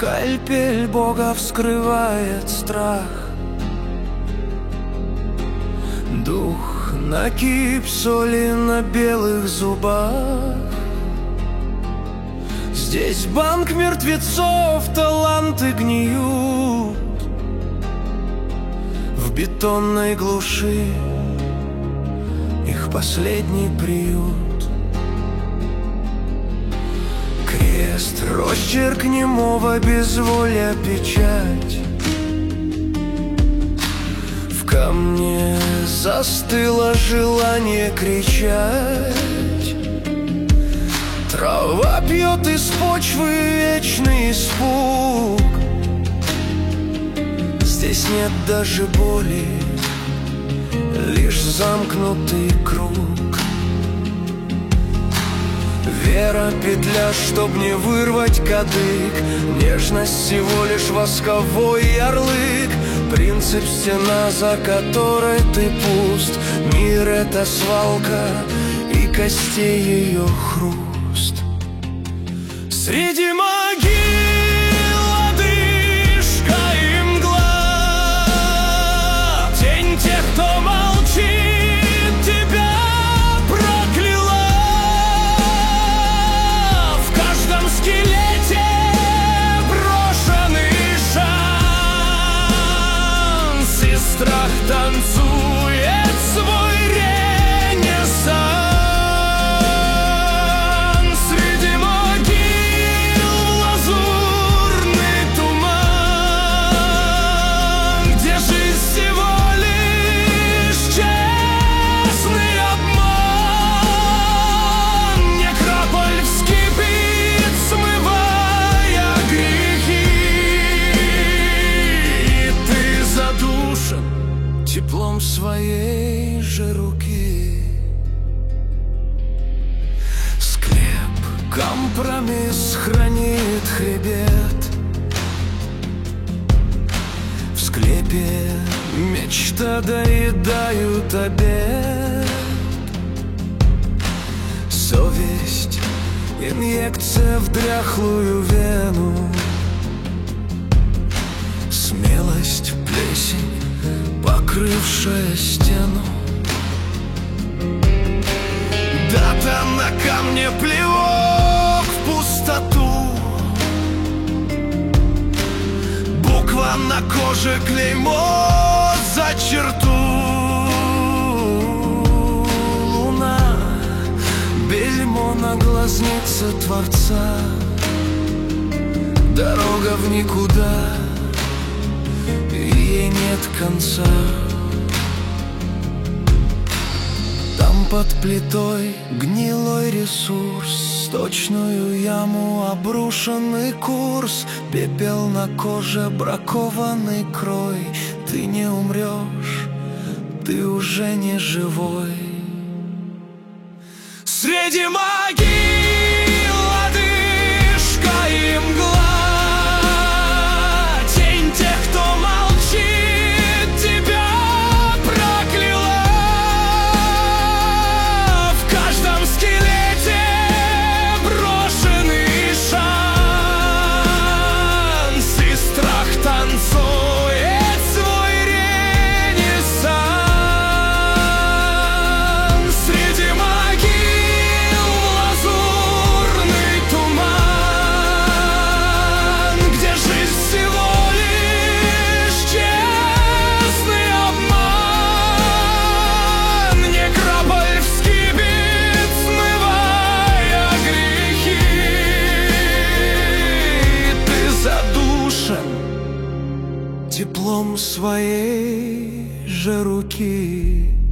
Скальпель Бога вскрывает страх. Дух накип соли на белых зубах. Здесь банк мертвецов, таланты гниют в бетонной глуши, их последний приют. Крест, росчерк немого безволия, печать. В камне застыло желание кричать. Трава пьет из почвы вечный испуг. Здесь нет даже боли, лишь замкнутый круг. Вера петля, чтоб не вырвать кадык. Нежность всего лишь восковой ярлык. Принцип стена, за которой ты пуст. Мир — это свалка и костей ее хруст. Среди могил одышка и мгла, тень тех, кто молчит, тебя прокляла. В каждом скелете брошенный шанс, и страх танцует свой ренессанс. Теплом своей же руки. Склеп, компромисс хранит хребет. В склепе мечта доедают обед. Совесть, инъекция в дряхлую вену. Смелость, плесень, покрывшая стену. Дата на камне, плевок в пустоту. Буква на коже, клеймо за черту. Луна, бельмо на глазнице Творца. Дорога в никуда, ей нет конца. Там под плитой гнилой ресурс, сточную яму, обрушенный курс. Пепел на коже, бракованный крой. Ты не умрешь, ты уже не живой. Среди могил одышка и мгла, теплом своей же руки.